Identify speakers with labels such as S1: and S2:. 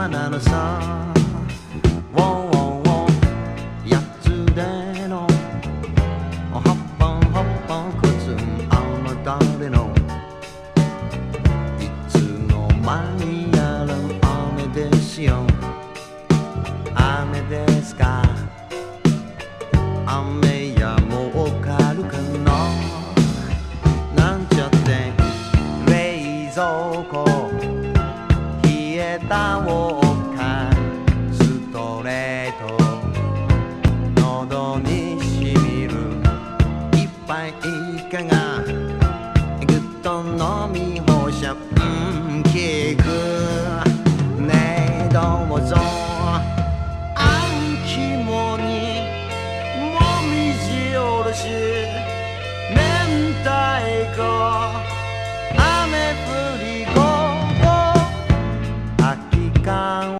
S1: まなのさ。ウォンウォンウォンやつでのホッポンホッポンくつんあまだれのいつの間にやら雨ですよ。雨ですか。雨やもうかるかな。なんちゃって冷蔵庫冷えたウォーカーストレート